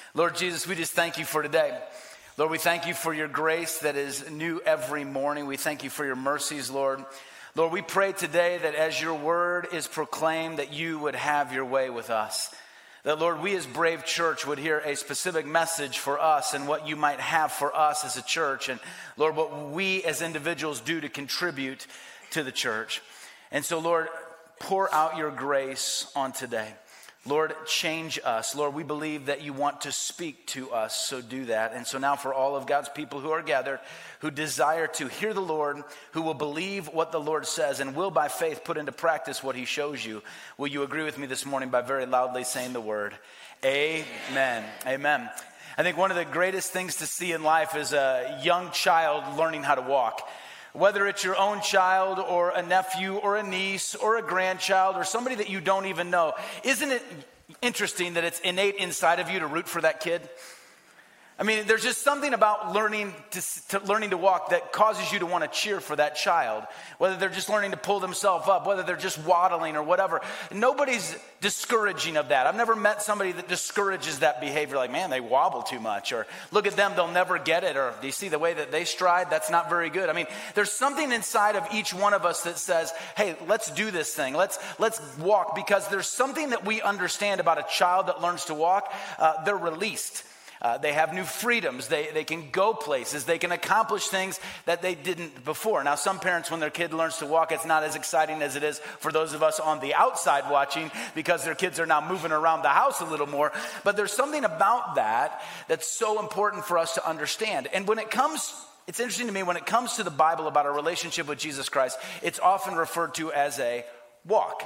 Lord Jesus, we just thank you for today. Lord, we thank you for your grace that is new every morning. We thank you for your mercies, Lord. Lord, we pray today that as your word is proclaimed, that you would have your way with us. That, Lord, we as Brave Church would hear a specific message for us and what you might have for us as a church. And, Lord, what we as individuals do to contribute to the church. And so, Lord, pour out your grace on today. Lord, change us. Lord, we believe that you want to speak to us, so do that. And so now for all of God's people who are gathered, who desire to hear the Lord, who will believe what the Lord says and will by faith put into practice what he shows you, will you agree with me this morning by very loudly saying the word, amen, amen. I think one of the greatest things to see in life is a young child learning how to walk. Whether it's your own child or a nephew or a niece or a grandchild or somebody that you don't even know, isn't it interesting that it's innate inside of you to root for that kid? I mean, there's just something about learning to walk that causes you to want to cheer for that child. Whether they're just learning to pull themselves up, whether they're just waddling or whatever. Nobody's discouraging of that. I've never met somebody that discourages that behavior. Like, man, they wobble too much. Or look at them, they'll never get it. Or do you see the way that they stride? That's not very good. I mean, there's something inside of each one of us that says, hey, let's do this thing. Let's walk. Because there's something that we understand about a child that learns to walk. They're released. They have new freedoms. They can go places. They can accomplish things that they didn't before. Now, some parents, when their kid learns to walk, it's not as exciting as it is for those of us on the outside watching because their kids are now moving around the house a little more. But there's something about that that's so important for us to understand. And it's interesting to me, when it comes to the Bible about our relationship with Jesus Christ, it's often referred to as a walk.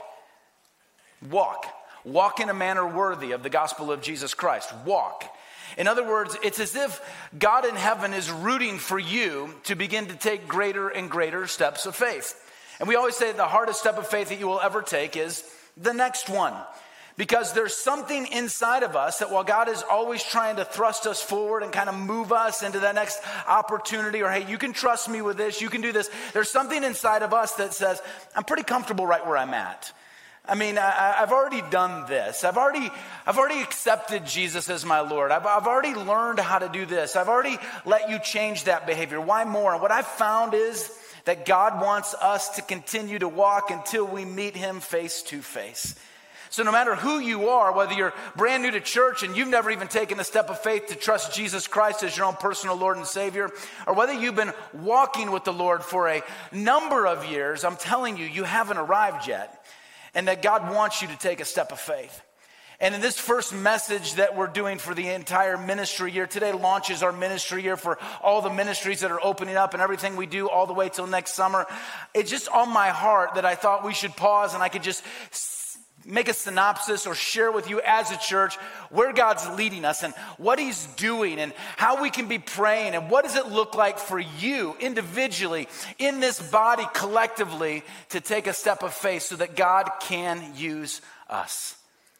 Walk in a manner worthy of the gospel of Jesus Christ. Walk. In other words, it's as if God in heaven is rooting for you to begin to take greater and greater steps of faith. And we always say the hardest step of faith that you will ever take is the next one. Because there's something inside of us that while God is always trying to thrust us forward and kind of move us into that next opportunity, or hey, you can trust me with this, you can do this. There's something inside of us that says, I'm pretty comfortable right where I'm at. I mean, I've already done this. I've already accepted Jesus as my Lord. I've already learned how to do this. I've already let you change that behavior. Why more? And what I've found is that God wants us to continue to walk until we meet him face to face. So no matter who you are, whether you're brand new to church and you've never even taken a step of faith to trust Jesus Christ as your own personal Lord and Savior, or whether you've been walking with the Lord for a number of years, I'm telling you, you haven't arrived yet. And that God wants you to take a step of faith. And in this first message that we're doing for the entire ministry year, today launches our ministry year for all the ministries that are opening up and everything we do all the way till next summer. It's just on my heart that I thought we should pause and I could just make a synopsis or share with you as a church where God's leading us and what he's doing and how we can be praying and what does it look like for you individually in this body collectively to take a step of faith so that God can use us.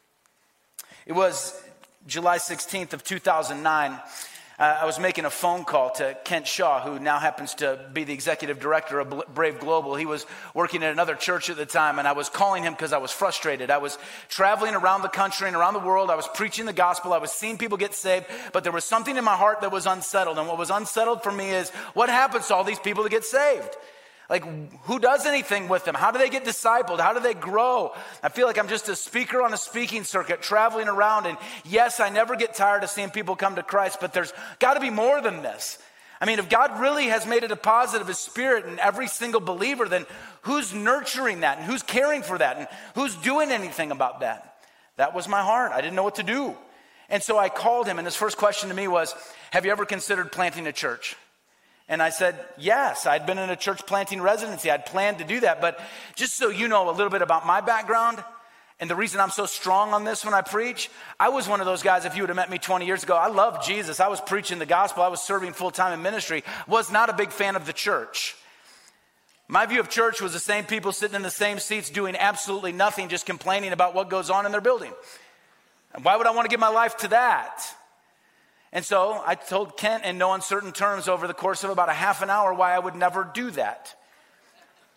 It was July 16th of 2009. I was making a phone call to Kent Shaw, who now happens to be the executive director of Brave Global. He was working at another church at the time, and I was calling him because I was frustrated. I was traveling around the country and around the world. I was preaching the gospel. I was seeing people get saved, but there was something in my heart that was unsettled. And what was unsettled for me is, what happens to all these people that get saved? Like, who does anything with them? How do they get discipled? How do they grow? I feel like I'm just a speaker on a speaking circuit traveling around. And yes, I never get tired of seeing people come to Christ, but there's got to be more than this. I mean, if God really has made a deposit of his spirit in every single believer, then who's nurturing that? And who's caring for that? And who's doing anything about that? That was my heart. I didn't know what to do. And so I called him, and his first question to me was, have you ever considered planting a church? And I said, yes, I'd been in a church planting residency. I'd planned to do that. But just so you know a little bit about my background and the reason I'm so strong on this when I preach, I was one of those guys, if you would have met me 20 years ago, I loved Jesus. I was preaching the gospel. I was serving full-time in ministry. Was not a big fan of the church. My view of church was the same people sitting in the same seats doing absolutely nothing, just complaining about what goes on in their building. And why would I want to give my life to that? And so I told Kent in no uncertain terms over the course of about a half an hour why I would never do that.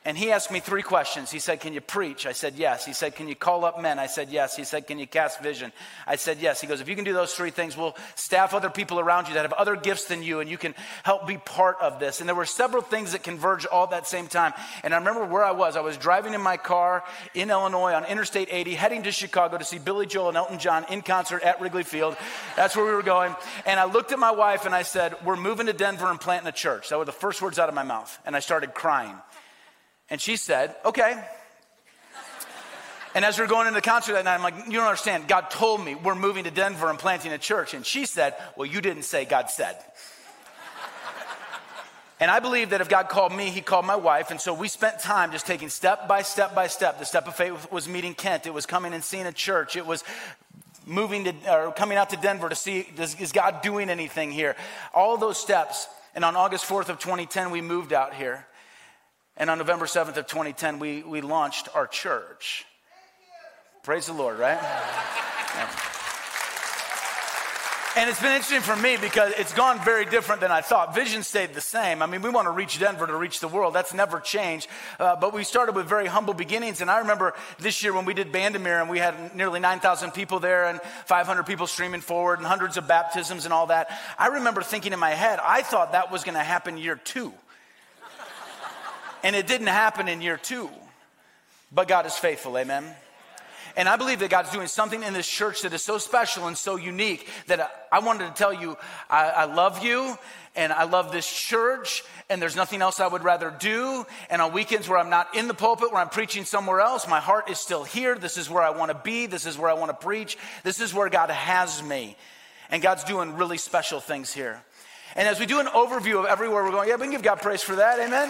And he asked me 3 questions. He said, can you preach? I said, yes. He said, can you call up men? I said, yes. He said, can you cast vision? I said, yes. He goes, if you can do those 3 things, we'll staff other people around you that have other gifts than you, and you can help be part of this. And there were several things that converged all at that same time. And I remember where I was. I was driving in my car in Illinois on Interstate 80, heading to Chicago to see Billy Joel and Elton John in concert at Wrigley Field. That's where we were going. And I looked at my wife and I said, we're moving to Denver and planting a church. That were the first words out of my mouth. And I started crying. And she said, okay. And as we were going into the concert that night, I'm like, you don't understand. God told me we're moving to Denver and planting a church. And she said, well, you didn't say, God said. And I believe that if God called me, he called my wife. And so we spent time just taking step by step by step. The step of faith was meeting Kent. It was coming and seeing a church. It was coming out to Denver to see, is God doing anything here? All those steps. And on August 4th of 2010, we moved out here. And on November 7th of 2010, we launched our church. Praise the Lord, right? Yeah. And it's been interesting for me because it's gone very different than I thought. Vision stayed the same. I mean, we want to reach Denver to reach the world. That's never changed. But we started with very humble beginnings. And I remember this year when we did Bandamere and we had nearly 9,000 people there and 500 people streaming forward and hundreds of baptisms and all that. I remember thinking in my head, I thought that was going to happen year 2. And it didn't happen in year 2. But God is faithful, amen? And I believe that God's doing something in this church that is so special and so unique that I wanted to tell you, I love you and I love this church and there's nothing else I would rather do. And on weekends where I'm not in the pulpit, where I'm preaching somewhere else, my heart is still here. This is where I want to be. This is where I want to preach. This is where God has me. And God's doing really special things here. And as we do an overview of everywhere we're going, yeah, we can give God praise for that, amen?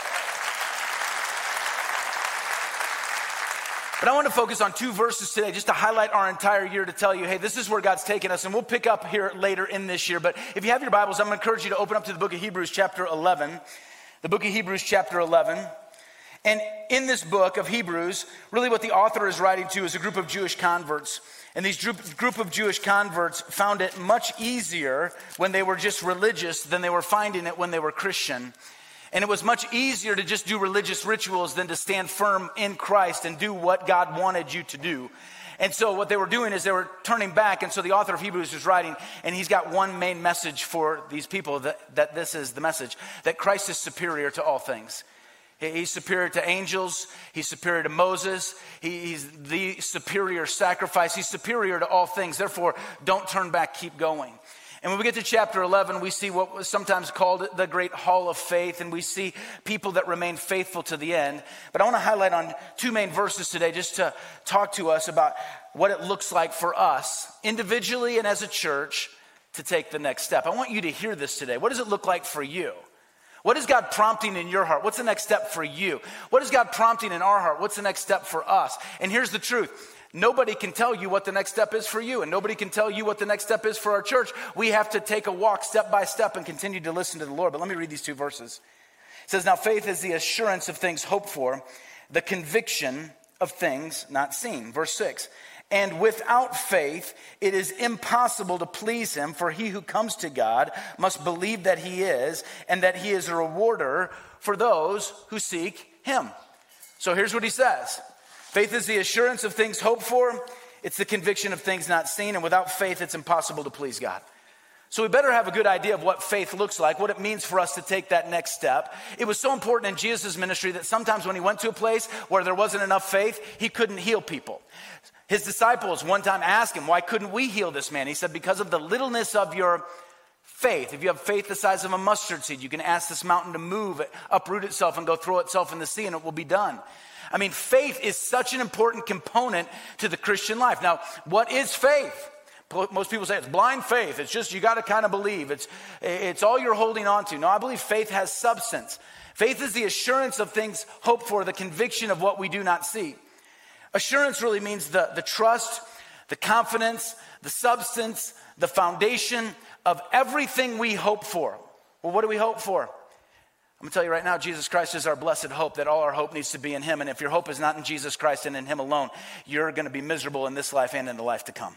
But I want to focus on 2 verses today just to highlight our entire year, to tell you, hey, this is where God's taken us. And we'll pick up here later in this year. But if you have your Bibles, I'm going to encourage you to open up to the book of Hebrews chapter 11. The book of Hebrews chapter 11. And in this book of Hebrews, really what the author is writing to is a group of Jewish converts. And these group of Jewish converts found it much easier when they were just religious than they were finding it when they were Christian. And it was much easier to just do religious rituals than to stand firm in Christ and do what God wanted you to do. And so what they were doing is they were turning back. And so the author of Hebrews is writing, and he's got one main message for these people, that this is the message, that Christ is superior to all things. He's superior to angels. He's superior to Moses. He's the superior sacrifice. He's superior to all things. Therefore, don't turn back, keep going. And when we get to chapter 11, we see what was sometimes called the great hall of faith, and we see people that remain faithful to the end. But I want to highlight on 2 main verses today just to talk to us about what it looks like for us, individually and as a church, to take the next step. I want you to hear this today. What does it look like for you? What is God prompting in your heart? What's the next step for you? What is God prompting in our heart? What's the next step for us? And here's the truth. Nobody can tell you what the next step is for you, and nobody can tell you what the next step is for our church. We have to take a walk step by step and continue to listen to the Lord. But let me read these 2 verses. It says, now faith is the assurance of things hoped for, the conviction of things not seen. Verse 6, and without faith it is impossible to please him, for he who comes to God must believe that he is, and that he is a rewarder for those who seek him. So here's what he says. Faith is the assurance of things hoped for. It's the conviction of things not seen. And without faith, it's impossible to please God. So we better have a good idea of what faith looks like, what it means for us to take that next step. It was so important in Jesus' ministry that sometimes when he went to a place where there wasn't enough faith, he couldn't heal people. His disciples one time asked him, why couldn't we heal this man? He said, because of the littleness of your faith. If you have faith the size of a mustard seed, you can ask this mountain to move, uproot itself and go throw itself in the sea, and it will be done. I mean, faith is such an important component to the Christian life. Now, what is faith? Most people say it's blind faith. It's just you got to kind of believe. It's all you're holding on to. No, I believe faith has substance. Faith is the assurance of things hoped for, the conviction of what we do not see. Assurance really means the trust, the confidence, the substance, the foundation of everything we hope for. Well, what do we hope for? I'm going to tell you right now, Jesus Christ is our blessed hope, that all our hope needs to be in him. And if your hope is not in Jesus Christ and in him alone, you're going to be miserable in this life and in the life to come.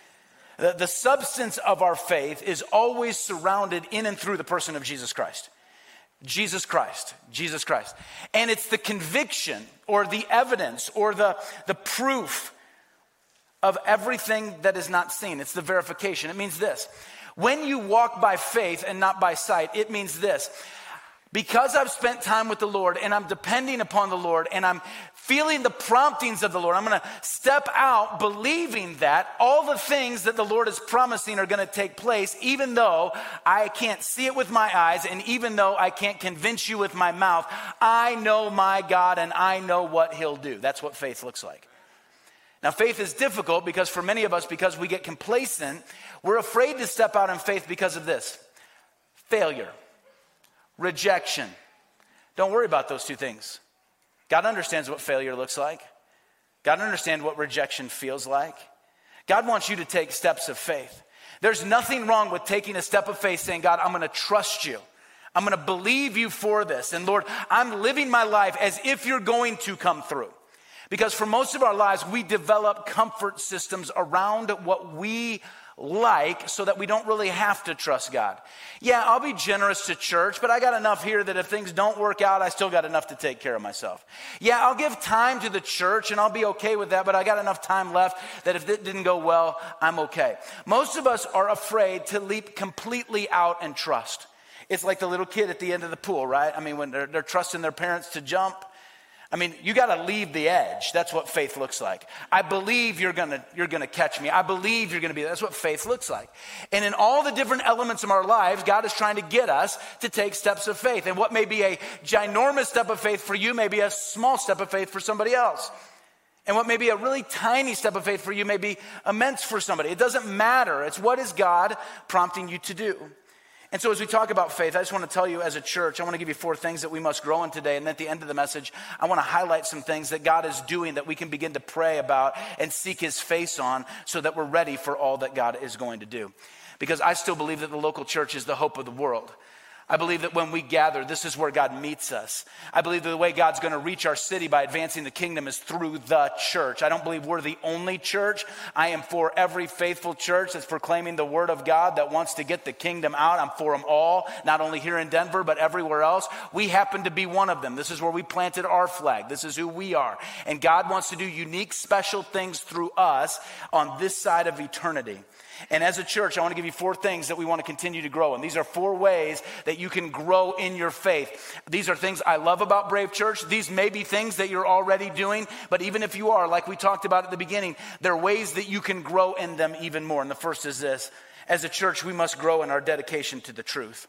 The substance of our faith is always surrounded in and through the person of Jesus Christ. Jesus Christ, Jesus Christ. And it's the conviction or the evidence or the proof of everything that is not seen. It's the verification. It means this. When you walk by faith and not by sight, it means this. Because I've spent time with the Lord and I'm depending upon the Lord and I'm feeling the promptings of the Lord, I'm going to step out believing that all the things that the Lord is promising are going to take place, even though I can't see it with my eyes and even though I can't convince you with my mouth. I know my God and I know what he'll do. That's what faith looks like. Now, faith is difficult because for many of us, because we get complacent, we're afraid to step out in faith because of this: failure, rejection. Don't worry about those two things. God understands what failure looks like. God understands what rejection feels like. God wants you to take steps of faith. There's nothing wrong with taking a step of faith saying, God, I'm going to trust you. I'm going to believe you for this. And Lord, I'm living my life as if you're going to come through. Because for most of our lives, we develop comfort systems around what we like so that we don't really have to trust God. Yeah, I'll be generous to church, but I got enough here that if things don't work out, I still got enough to take care of myself. Yeah, I'll give time to the church and I'll be okay with that, but I got enough time left that if it didn't go well, I'm okay. Most of us are afraid to leap completely out and trust. It's like the little kid at the end of the pool, right? I mean, when they're trusting their parents to jump. I mean, you got to leave the edge. That's what faith looks like. I believe you're going to catch me. I believe you're going to be there. That's what faith looks like. And in all the different elements of our lives, God is trying to get us to take steps of faith. And what may be a ginormous step of faith for you may be a small step of faith for somebody else. And what may be a really tiny step of faith for you may be immense for somebody. It doesn't matter. It's what is God prompting you to do. And so as we talk about faith, I just want to tell you as a church, I want to give you 4 things that we must grow in today. And at the end of the message, I want to highlight some things that God is doing that we can begin to pray about and seek his face on so that we're ready for all that God is going to do. Because I still believe that the local church is the hope of the world. I believe that when we gather, this is where God meets us. I believe that the way God's going to reach our city by advancing the kingdom is through the church. I don't believe we're the only church. I am for every faithful church that's proclaiming the word of God that wants to get the kingdom out. I'm for them all, not only here in Denver, but everywhere else. We happen to be one of them. This is where we planted our flag. This is who we are. And God wants to do unique, special things through us on this side of eternity. And as a church, I want to give you 4 things that we want to continue to grow in. These are 4 ways that you can grow in your faith. These are things I love about Brave Church. These may be things that you're already doing, but even if you are, like we talked about at the beginning, there are ways that you can grow in them even more. And the first is this: as a church, we must grow in our dedication to the truth.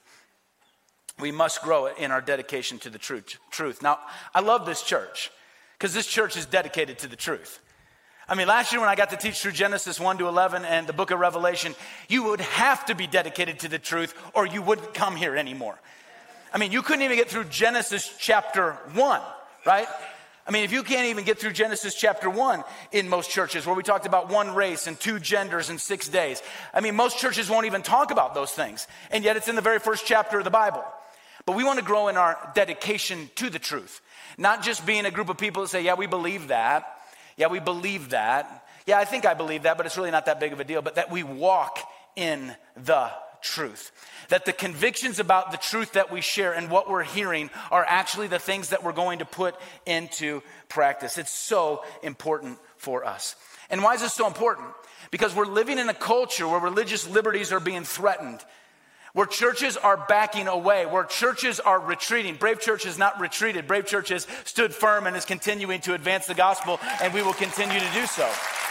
We must grow in our dedication to the truth. Now, I love this church because this church is dedicated to the truth. I mean, last year when I got to teach through Genesis 1 to 11 and the book of Revelation, you would have to be dedicated to the truth or you wouldn't come here anymore. I mean, you couldn't even get through Genesis chapter 1, right? I mean, if you can't even get through Genesis chapter 1 in most churches where we talked about 1 race and 2 genders in 6 days. I mean, most churches won't even talk about those things. And yet it's in the very first chapter of the Bible. But we want to grow in our dedication to the truth. Not just being a group of people that say, yeah, we believe that. Yeah, we believe that. Yeah, I think I believe that, but it's really not that big of a deal. But that we walk in the truth. That the convictions about the truth that we share and what we're hearing are actually the things that we're going to put into practice. It's so important for us. And why is this so important? Because we're living in a culture where religious liberties are being threatened. Where churches are backing away, where churches are retreating. Brave Church has not retreated. Brave Church has stood firm and is continuing to advance the gospel, and we will continue to do so.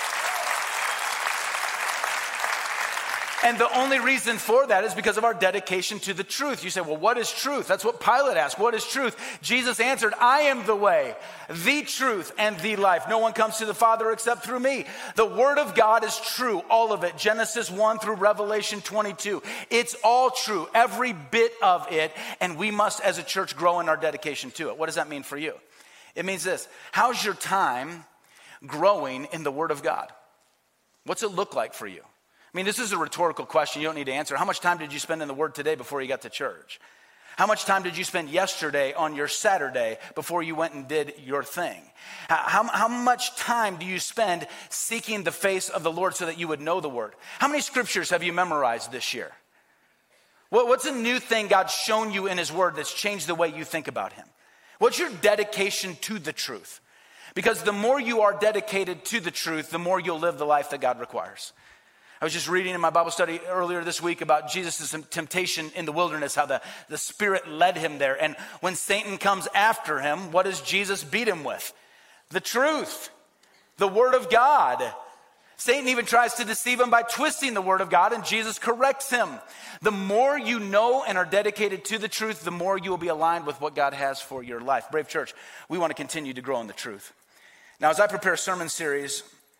And the only reason for that is because of our dedication to the truth. You say, well, what is truth? That's what Pilate asked. What is truth? Jesus answered, I am the way, the truth, and the life. No one comes to the Father except through me. The word of God is true, all of it. Genesis 1 through Revelation 22. It's all true, every bit of it. And we must, as a church, grow in our dedication to it. What does that mean for you? It means this. How's your time growing in the word of God? What's it look like for you? I mean, this is a rhetorical question. You don't need to answer. How much time did you spend in the Word today before you got to church? How much time did you spend yesterday on your Saturday before you went and did your thing? How much time do you spend seeking the face of the Lord so that you would know the Word? How many scriptures have you memorized this year? What's a new thing God's shown you in his word that's changed the way you think about him? What's your dedication to the truth? Because the more you are dedicated to the truth, the more you'll live the life that God requires. I was just reading in my Bible study earlier this week about Jesus' temptation in the wilderness, how the Spirit led him there. And when Satan comes after him, what does Jesus beat him with? The truth, the Word of God. Satan even tries to deceive him by twisting the Word of God, and Jesus corrects him. The more you know and are dedicated to the truth, the more you will be aligned with what God has for your life. Brave Church, we want to continue to grow in the truth. Now, as I prepare a sermon series,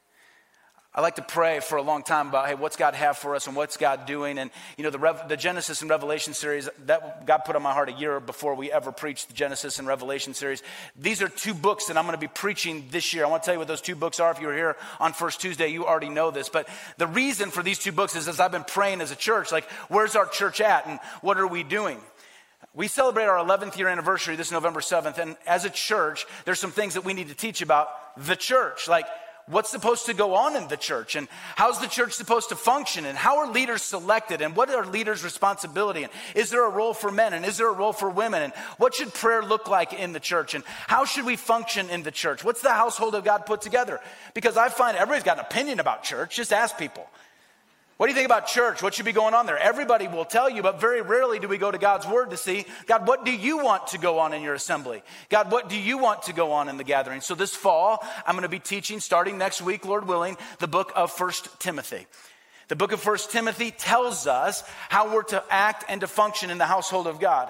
I like to pray for a long time about, hey, what's God have for us and what's God doing? And, you know, the Genesis and Revelation series, that God put on my heart a year before we ever preached the Genesis and Revelation series. These are two books that I'm going to be preaching this year. I want to tell you what those two books are. If you were here on First Tuesday, you already know this. But the reason for these two books is as I've been praying as a church, like, where's our church at and what are we doing? We celebrate our 11th year anniversary this November 7th. And as a church, there's some things that we need to teach about the church, like what's supposed to go on in the church and how's the church supposed to function and how are leaders selected and what are leaders' responsibility and is there a role for men and is there a role for women and what should prayer look like in the church and how should we function in the church? What's the household of God put together? Because I find everybody's got an opinion about church. Just ask people. What do you think about church? What should be going on there? Everybody will tell you, but very rarely do we go to God's word to see, God, what do you want to go on in your assembly? God, what do you want to go on in the gathering? So this fall, I'm going to be teaching, starting next week, Lord willing, the book of 1 Timothy. The book of 1 Timothy tells us how we're to act and to function in the household of God.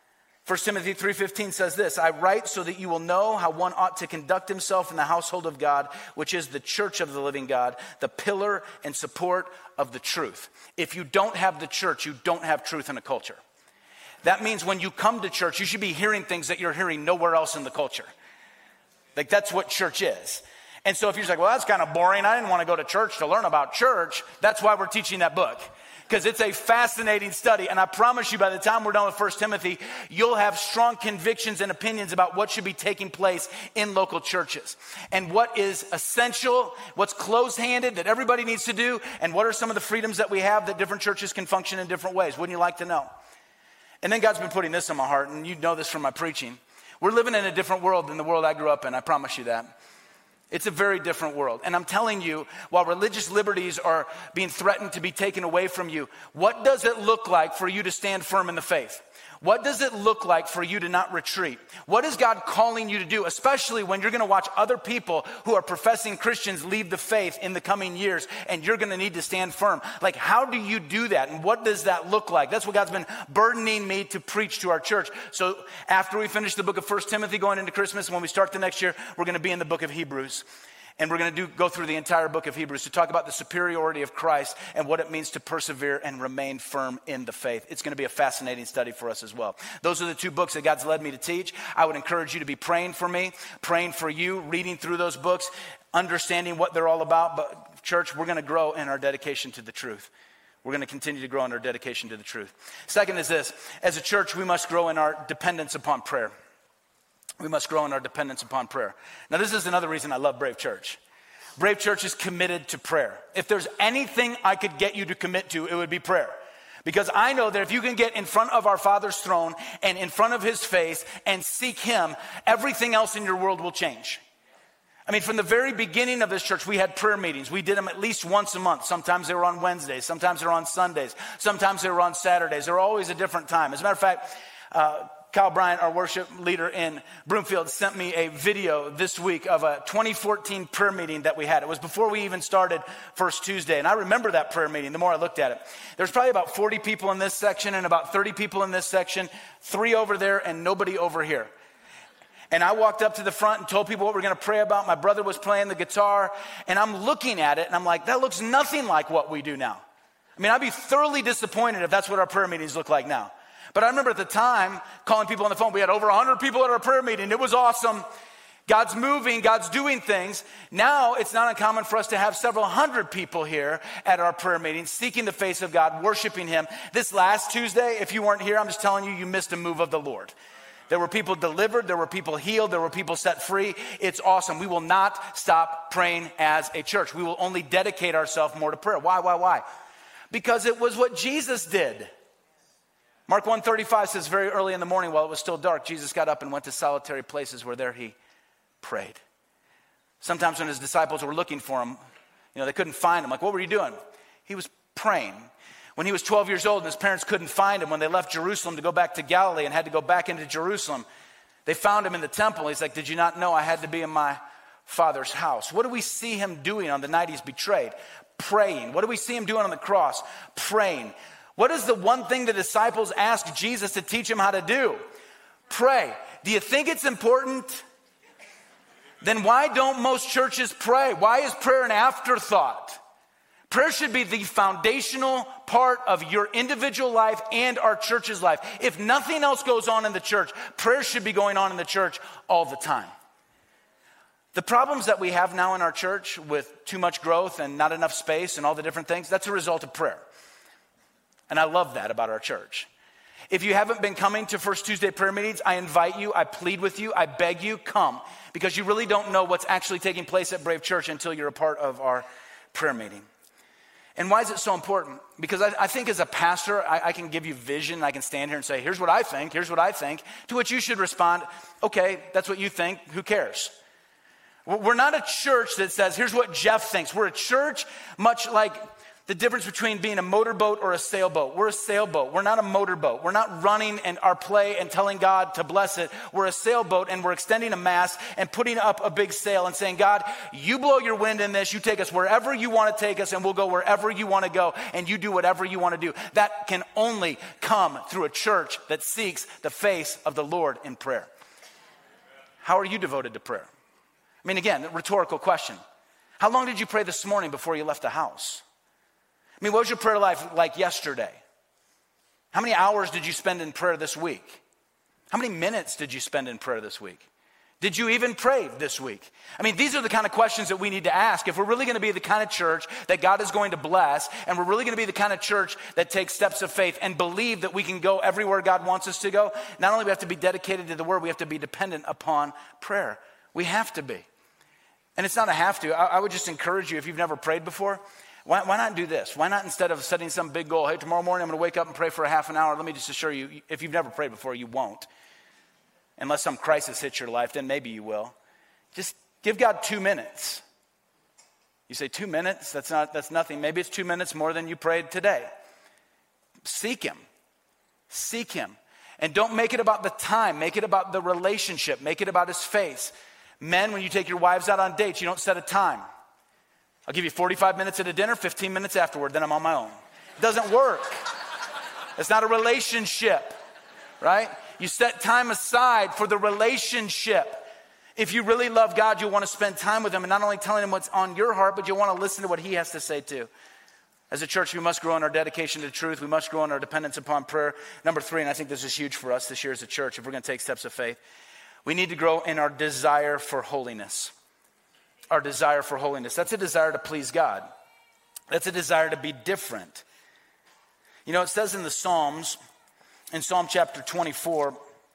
1 Timothy 3:15 says this, I write so that you will know how one ought to conduct himself in the household of God, which is the church of the living God, the pillar and support of the truth. If you don't have the church, you don't have truth in a culture. That means when you come to church, you should be hearing things that you're hearing nowhere else in the culture. Like that's what church is. And so if you're like, well, that's kind of boring. I didn't want to go to church to learn about church. That's why we're teaching that book. Because it's a fascinating study. And I promise you by the time we're done with 1 Timothy, you'll have strong convictions and opinions about what should be taking place in local churches. And what is essential, what's close-handed that everybody needs to do, and what are some of the freedoms that we have that different churches can function in different ways. Wouldn't you like to know? And then God's been putting this on my heart, and you know this from my preaching. We're living in a different world than the world I grew up in, I promise you that. It's a very different world. And I'm telling you, while religious liberties are being threatened to be taken away from you, what does it look like for you to stand firm in the faith? What does it look like for you to not retreat? What is God calling you to do, especially when you're going to watch other people who are professing Christians leave the faith in the coming years and you're going to need to stand firm? Like, how do you do that? And what does that look like? That's what God's been burdening me to preach to our church. So after we finish the book of 1 Timothy going into Christmas, when we start the next year, we're going to be in the book of Hebrews. And we're going to go through the entire book of Hebrews to talk about the superiority of Christ and what it means to persevere and remain firm in the faith. It's going to be a fascinating study for us as well. Those are the two books that God's led me to teach. I would encourage you to be praying for me, praying for you, reading through those books, understanding what they're all about. But church, we're going to grow in our dedication to the truth. We're going to continue to grow in our dedication to the truth. Second is this. As a church, we must grow in our dependence upon prayer. We must grow in our dependence upon prayer. Now, this is another reason I love Brave Church. Brave Church is committed to prayer. If there's anything I could get you to commit to, it would be prayer. Because I know that if you can get in front of our Father's throne and in front of his face and seek him, everything else in your world will change. I mean, from the very beginning of this church, we had prayer meetings. We did them at least once a month. Sometimes they were on Wednesdays. Sometimes they were on Sundays. Sometimes they were on Saturdays. They were always a different time. As a matter of fact, Kyle Bryant, our worship leader in Broomfield, sent me a video this week of a 2014 prayer meeting that we had. It was before we even started First Tuesday. And I remember that prayer meeting the more I looked at it. There's probably about 40 people in this section and about 30 people in this section, 3 over there and nobody over here. And I walked up to the front and told people what we're going to pray about. My brother was playing the guitar and I'm looking at it and I'm like, that looks nothing like what we do now. I mean, I'd be thoroughly disappointed if that's what our prayer meetings look like now. But I remember at the time calling people on the phone. We had over 100 people at our prayer meeting. It was awesome. God's moving. God's doing things. Now it's not uncommon for us to have several hundred people here at our prayer meeting, seeking the face of God, worshiping him. This last Tuesday, if you weren't here, I'm just telling you, you missed a move of the Lord. There were people delivered. There were people healed. There were people set free. It's awesome. We will not stop praying as a church. We will only dedicate ourselves more to prayer. Why? Because it was what Jesus did. Mark 1:35 says, very early in the morning while it was still dark, Jesus got up and went to solitary places where there he prayed. Sometimes when his disciples were looking for him, they couldn't find him. Like, what were you doing? He was praying. When he was 12 years old and his parents couldn't find him, when they left Jerusalem to go back to Galilee and had to go back into Jerusalem, they found him in the temple. He's like, did you not know I had to be in my Father's house? What do we see him doing on the night he's betrayed? Praying. What do we see him doing on the cross? Praying. What is the one thing the disciples asked Jesus to teach him how to do? Pray. Do you think it's important? Then why don't most churches pray? Why is prayer an afterthought? Prayer should be the foundational part of your individual life and our church's life. If nothing else goes on in the church, prayer should be going on in the church all the time. The problems that we have now in our church with too much growth and not enough space and all the different things, that's a result of prayer. And I love that about our church. If you haven't been coming to First Tuesday prayer meetings, I invite you, I plead with you, I beg you, come. Because you really don't know what's actually taking place at Brave Church until you're a part of our prayer meeting. And why is it so important? Because I think as a pastor, I can give you vision. I can stand here and say, here's what I think, to which you should respond, okay, that's what you think, who cares? We're not a church that says, here's what Jeff thinks. We're a church much like the difference between being a motorboat or a sailboat. We're a sailboat. We're not a motorboat. We're not running and our play and telling God to bless it. We're a sailboat and we're extending a mast and putting up a big sail and saying, God, you blow your wind in this. You take us wherever you want to take us and we'll go wherever you want to go and you do whatever you want to do. That can only come through a church that seeks the face of the Lord in prayer. How are you devoted to prayer? I mean, again, a rhetorical question. How long did you pray this morning before you left the house? I mean, what was your prayer life like yesterday? How many hours did you spend in prayer this week? How many minutes did you spend in prayer this week? Did you even pray this week? I mean, these are the kind of questions that we need to ask. If we're really going to be the kind of church that God is going to bless, and we're really going to be the kind of church that takes steps of faith and believe that we can go everywhere God wants us to go, not only do we have to be dedicated to the word, we have to be dependent upon prayer. We have to be. And it's not a have to. I would just encourage you, if you've never prayed before, why not do this? Why not, instead of setting some big goal, hey, tomorrow morning I'm going to wake up and pray for a half an hour, let me just assure you, if you've never prayed before, you won't. Unless some crisis hits your life, then maybe you will. Just give God 2 minutes. You say 2 minutes? That's nothing. Maybe it's 2 minutes more than you prayed today. Seek him. Seek him. And don't make it about the time. Make it about the relationship. Make it about his face. Men, when you take your wives out on dates, you don't set a time. I'll give you 45 minutes at a dinner, 15 minutes afterward, then I'm on my own. It doesn't work. It's not a relationship, right? You set time aside for the relationship. If you really love God, you'll want to spend time with him and not only telling him what's on your heart, but you'll want to listen to what he has to say too. As a church, we must grow in our dedication to truth. We must grow in our dependence upon prayer. Number 3, and I think this is huge for us this year as a church, if we're going to take steps of faith, we need to grow in our desire for holiness. Our desire for holiness. That's a desire to please God. That's a desire to be different. You know, it says in the Psalms, in Psalm chapter 24,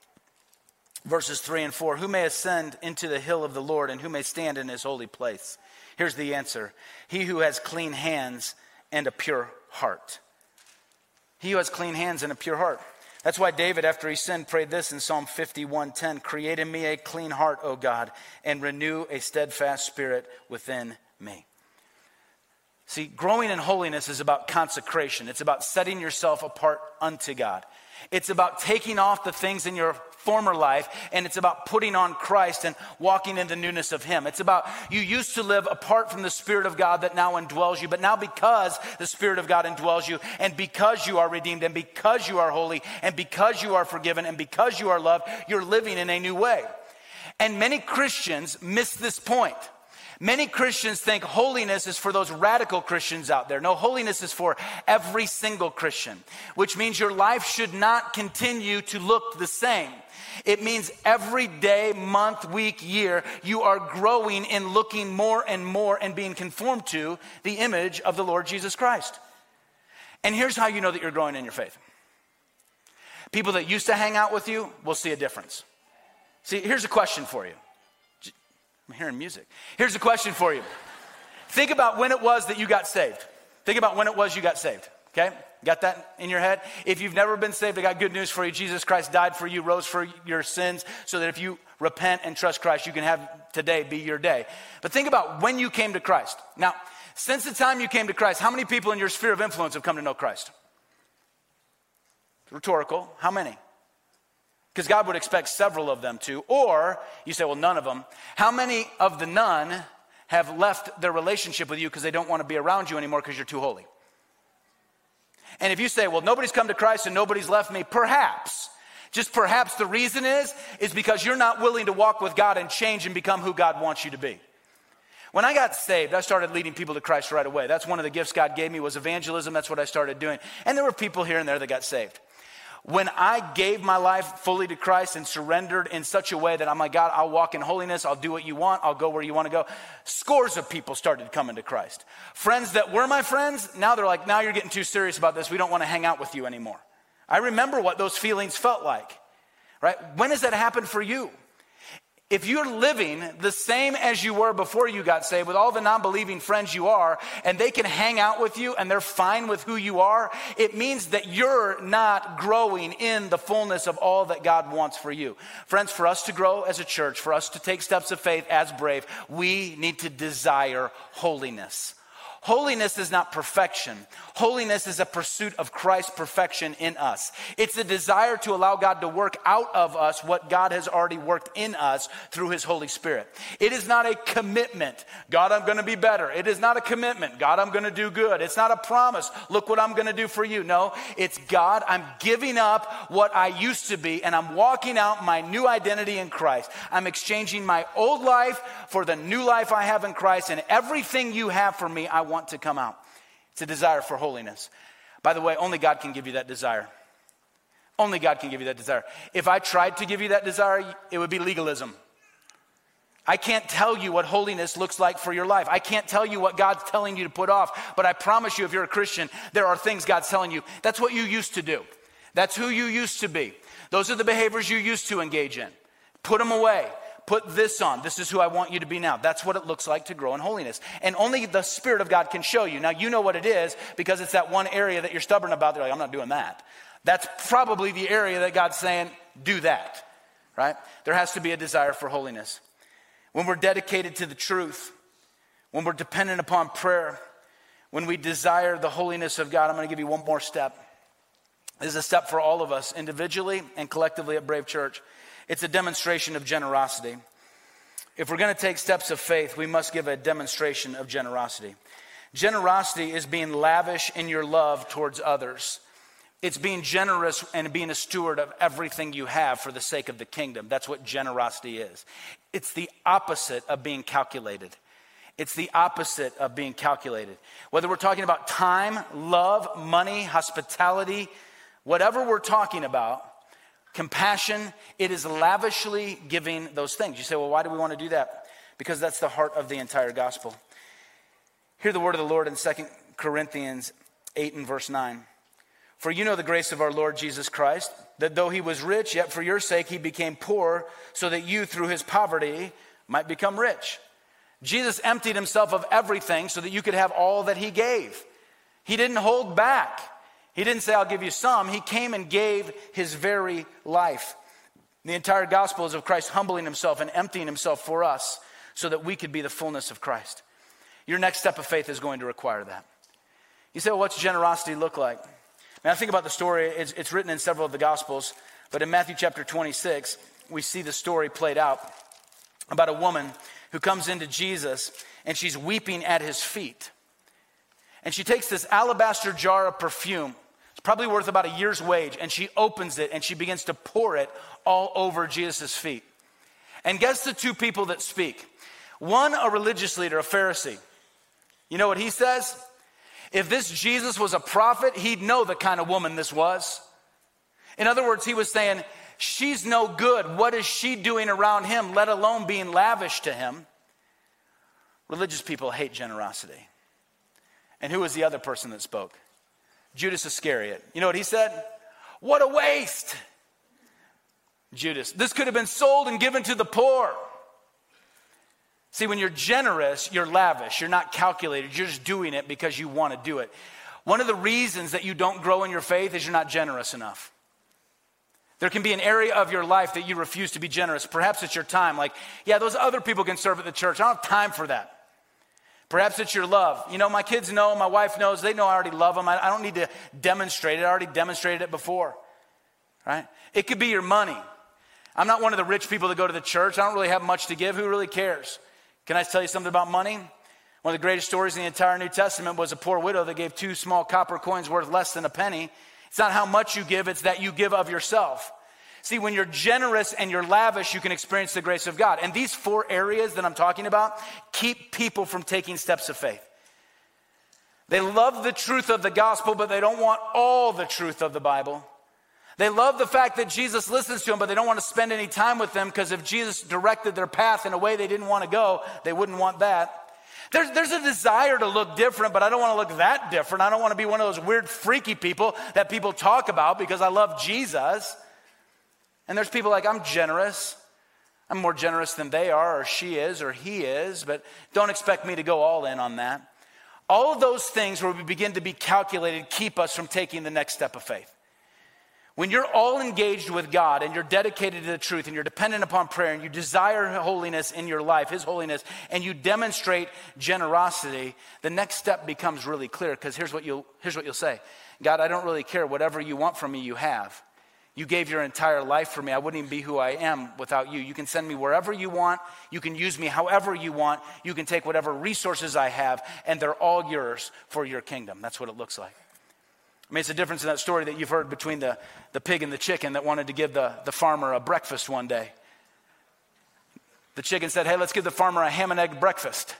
verses 3 and 4, who may ascend into the hill of the Lord and who may stand in his holy place? Here's the answer. He who has clean hands and a pure heart. He who has clean hands and a pure heart. That's why David, after he sinned, prayed this in Psalm 51:10, create in me a clean heart, O God, and renew a steadfast spirit within me. See, growing in holiness is about consecration. It's about setting yourself apart unto God. It's about taking off the things in your former life, and it's about putting on Christ and walking in the newness of him. It's about you used to live apart from the Spirit of God that now indwells you, but now because the Spirit of God indwells you, and because you are redeemed, and because you are holy, and because you are forgiven, and because you are loved, you're living in a new way. And many Christians miss this point. Many Christians think holiness is for those radical Christians out there. No, holiness is for every single Christian, which means your life should not continue to look the same. It means every day, month, week, year, you are growing in looking more and more and being conformed to the image of the Lord Jesus Christ. And here's how you know that you're growing in your faith. People that used to hang out with you will see a difference. See, here's a question for you. I'm hearing music. Here's a question for you. Think about when it was that you got saved. Think about when it was you got saved. Okay? Got that in your head? If you've never been saved, I got good news for you. Jesus Christ died for you, rose for your sins, so that if you repent and trust Christ, you can have today be your day. But think about when you came to Christ. Now, since the time you came to Christ, how many people in your sphere of influence have come to know Christ? Rhetorical. How many? Because God would expect several of them to. Or, you say, well, none of them. How many of the none have left their relationship with you because they don't want to be around you anymore because you're too holy? And if you say, well, nobody's come to Christ and nobody's left me, perhaps, just perhaps the reason is because you're not willing to walk with God and change and become who God wants you to be. When I got saved, I started leading people to Christ right away. That's one of the gifts God gave me was evangelism. That's what I started doing. And there were people here and there that got saved. When I gave my life fully to Christ and surrendered in such a way that I'm like, God, I'll walk in holiness. I'll do what you want. I'll go where you want to go. Scores of people started coming to Christ. Friends that were my friends, now they're like, now you're getting too serious about this. We don't want to hang out with you anymore. I remember what those feelings felt like, right? When has that happened for you? If you're living the same as you were before you got saved with all the non-believing friends you are, and they can hang out with you and they're fine with who you are, it means that you're not growing in the fullness of all that God wants for you. Friends, for us to grow as a church, for us to take steps of faith as Brave, we need to desire holiness. Holiness is not perfection. Holiness is a pursuit of Christ's perfection in us. It's a desire to allow God to work out of us what God has already worked in us through his Holy Spirit. It is not a commitment. God, I'm going to be better. It is not a commitment. God, I'm going to do good. It's not a promise. Look what I'm going to do for you. No, it's God, I'm giving up what I used to be and I'm walking out my new identity in Christ. I'm exchanging my old life for the new life I have in Christ, and everything you have for me, I want to come out. It's a desire for holiness. By the way, only God can give you that desire. Only God can give you that desire. If I tried to give you that desire, it would be legalism. I can't tell you what holiness looks like for your life. I can't tell you what God's telling you to put off, but I promise you, if you're a Christian, there are things God's telling you. That's what you used to do. That's who you used to be. Those are the behaviors you used to engage in. Put them away. Put this on. This is who I want you to be now. That's what it looks like to grow in holiness. And only the Spirit of God can show you. Now, you know what it is because it's that one area that you're stubborn about. They're like, I'm not doing that. That's probably the area that God's saying, do that, right? There has to be a desire for holiness. When we're dedicated to the truth, when we're dependent upon prayer, when we desire the holiness of God, I'm going to give you one more step. This is a step for all of us individually and collectively at Brave Church. It's a demonstration of generosity. If we're going to take steps of faith, we must give a demonstration of generosity. Generosity is being lavish in your love towards others. It's being generous and being a steward of everything you have for the sake of the kingdom. That's what generosity is. It's the opposite of being calculated. It's the opposite of being calculated. Whether we're talking about time, love, money, hospitality, whatever we're talking about, compassion, it is lavishly giving those things. You say, well, why do we want to do that? Because that's the heart of the entire gospel. Hear the word of the Lord in 2 Corinthians 8 and verse 9. For you know the grace of our Lord Jesus Christ, that though he was rich, yet for your sake he became poor, so that you through his poverty might become rich. Jesus emptied himself of everything so that you could have all that he gave. He didn't hold back. He didn't say, I'll give you some. He came and gave his very life. The entire gospel is of Christ humbling himself and emptying himself for us so that we could be the fullness of Christ. Your next step of faith is going to require that. You say, well, what's generosity look like? Now, I think about the story. It's written in several of the gospels, but in Matthew chapter 26, we see the story played out about a woman who comes into Jesus and she's weeping at his feet. And she takes this alabaster jar of perfume. It's probably worth about a year's wage. And she opens it and she begins to pour it all over Jesus' feet. And guess the two people that speak. One, a religious leader, a Pharisee. You know what he says? If this Jesus was a prophet, he'd know the kind of woman this was. In other words, he was saying, she's no good. What is she doing around him, let alone being lavish to him? Religious people hate generosity. And who was the other person that spoke? Judas Iscariot. You know what he said? What a waste. Judas, this could have been sold and given to the poor. See, when you're generous, you're lavish. You're not calculated. You're just doing it because you want to do it. One of the reasons that you don't grow in your faith is you're not generous enough. There can be an area of your life that you refuse to be generous. Perhaps it's your time. Like, yeah, those other people can serve at the church. I don't have time for that. Perhaps it's your love. You know, my kids know, my wife knows, they know I already love them. I don't need to demonstrate it. I already demonstrated it before, right? It could be your money. I'm not one of the rich people that go to the church. I don't really have much to give. Who really cares? Can I tell you something about money? One of the greatest stories in the entire New Testament was a poor widow that gave 2 small copper coins worth less than a penny. It's not how much you give, it's that you give of yourself. See, when you're generous and you're lavish, you can experience the grace of God. And these 4 areas that I'm talking about keep people from taking steps of faith. They love the truth of the gospel, but they don't want all the truth of the Bible. They love the fact that Jesus listens to them, but they don't want to spend any time with them, because if Jesus directed their path in a way they didn't want to go, they wouldn't want that. There's a desire to look different, but I don't want to look that different. I don't want to be one of those weird, freaky people that people talk about because I love Jesus. And there's people like, I'm generous. I'm more generous than they are, or she is, or he is, but don't expect me to go all in on that. All of those things where we begin to be calculated keep us from taking the next step of faith. When you're all engaged with God and you're dedicated to the truth and you're dependent upon prayer and you desire holiness in your life, his holiness, and you demonstrate generosity, the next step becomes really clear, because here's what you'll say. God, I don't really care. Whatever you want from me, you have. You gave your entire life for me. I wouldn't even be who I am without you. You can send me wherever you want. You can use me however you want. You can take whatever resources I have, and they're all yours for your kingdom. That's what it looks like. I mean, it's a difference in that story that you've heard between the pig and the chicken that wanted to give the farmer a breakfast one day. The chicken said, hey, let's give the farmer a ham and egg breakfast.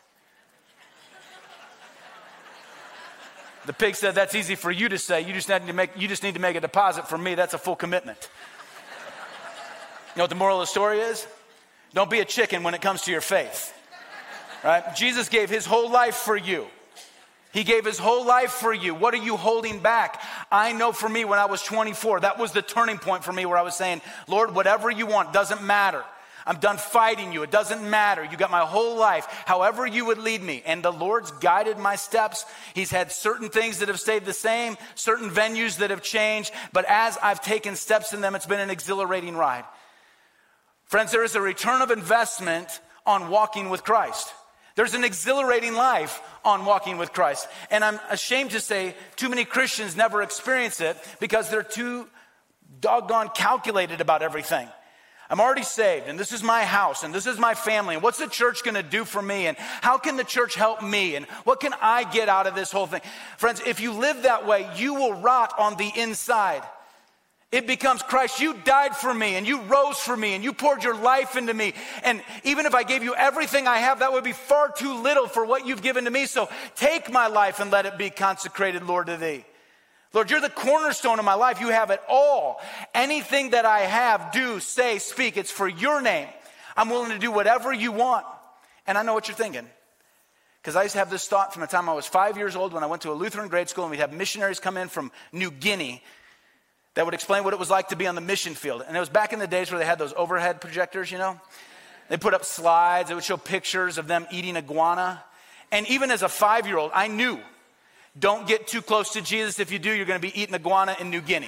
The pig said, that's easy for you to say. You just need to make a deposit from me. That's a full commitment. You know what the moral of the story is? Don't be a chicken when it comes to your faith. Right? Jesus gave his whole life for you. He gave his whole life for you. What are you holding back? I know for me, when I was 24, that was the turning point for me, where I was saying, Lord, whatever you want, doesn't matter. I'm done fighting you. It doesn't matter. You got my whole life, however you would lead me. And the Lord's guided my steps. He's had certain things that have stayed the same, certain venues that have changed. But as I've taken steps in them, it's been an exhilarating ride. Friends, there is a return of investment on walking with Christ. There's an exhilarating life on walking with Christ. And I'm ashamed to say too many Christians never experience it because they're too doggone calculated about everything. I'm already saved, and this is my house, and this is my family, and what's the church going to do for me, and how can the church help me, and what can I get out of this whole thing? Friends, if you live that way, you will rot on the inside. It becomes, Christ, you died for me, and you rose for me, and you poured your life into me. And even if I gave you everything I have, that would be far too little for what you've given to me. So take my life and let it be consecrated, Lord, to thee. Lord, you're the cornerstone of my life. You have it all. Anything that I have, do, say, speak, it's for your name. I'm willing to do whatever you want. And I know what you're thinking, because I used to have this thought from the time I was 5 years old when I went to a Lutheran grade school, and we'd have missionaries come in from New Guinea that would explain what it was like to be on the mission field. And it was back in the days where they had those overhead projectors, you know. They put up slides. They would show pictures of them eating iguana. And even as a 5-year-old, I knew, don't get too close to Jesus. If you do, you're going to be eating iguana in New Guinea.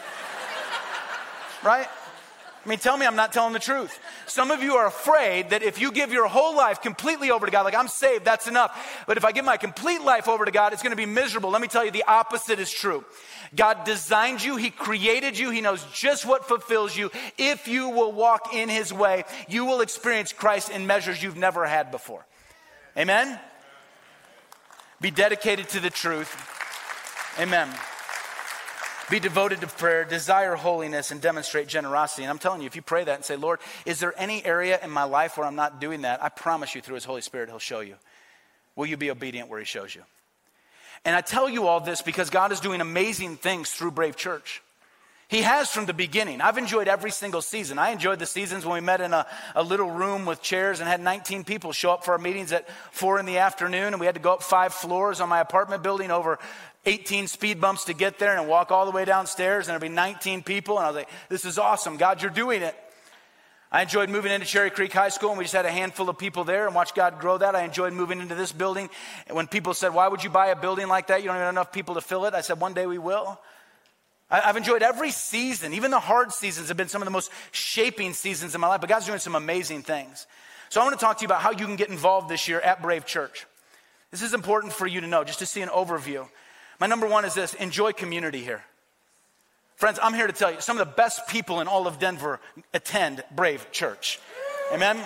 Right? I mean, tell me I'm not telling the truth. Some of you are afraid that if you give your whole life completely over to God, like I'm saved, that's enough. But if I give my complete life over to God, it's going to be miserable. Let me tell you, the opposite is true. God designed you. He created you. He knows just what fulfills you. If you will walk in his way, you will experience Christ in measures you've never had before. Amen? Be dedicated to the truth. Amen. Be devoted to prayer, desire holiness, and demonstrate generosity. And I'm telling you, if you pray that and say, Lord, is there any area in my life where I'm not doing that? I promise you, through his Holy Spirit, he'll show you. Will you be obedient where he shows you? And I tell you all this because God is doing amazing things through Brave Church. He has from the beginning. I've enjoyed every single season. I enjoyed the seasons when we met in a little room with chairs and had 19 people show up for our meetings at 4 in the afternoon. And we had to go up 5 floors on my apartment building, over 18 speed bumps to get there, and walk all the way downstairs, and there'd be 19 people. And I was like, this is awesome. God, you're doing it. I enjoyed moving into Cherry Creek High School, and we just had a handful of people there and watched God grow that. I enjoyed moving into this building. And when people said, why would you buy a building like that? You don't even have enough people to fill it. I said, one day we will. I've enjoyed every season. Even the hard seasons have been some of the most shaping seasons in my life. But God's doing some amazing things. So I want to talk to you about how you can get involved this year at Brave Church. This is important for you to know, just to see an overview. My number one is this: enjoy community here. Friends, I'm here to tell you, some of the best people in all of Denver attend Brave Church. Amen?